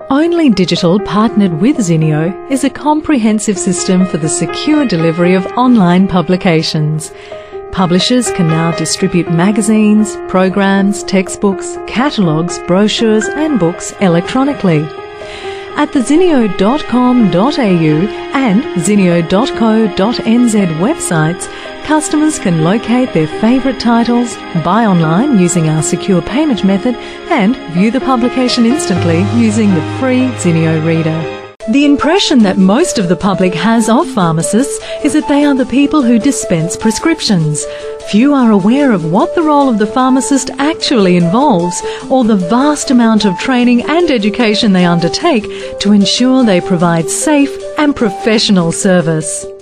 Only Digital, partnered with Zinio, is a comprehensive system for the secure delivery of online publications. Publishers can now distribute magazines, programs, textbooks, catalogues, brochures and books electronically. At the zinio.com.au and zinio.co.nz websites, customers can locate their favourite titles, buy online using our secure payment method and view the publication instantly using the free Zinio Reader. The impression that most of the public has of pharmacists is that they are the people who dispense prescriptions. Few are aware of what the role of the pharmacist actually involves, or the vast amount of training and education they undertake to ensure they provide safe and professional service.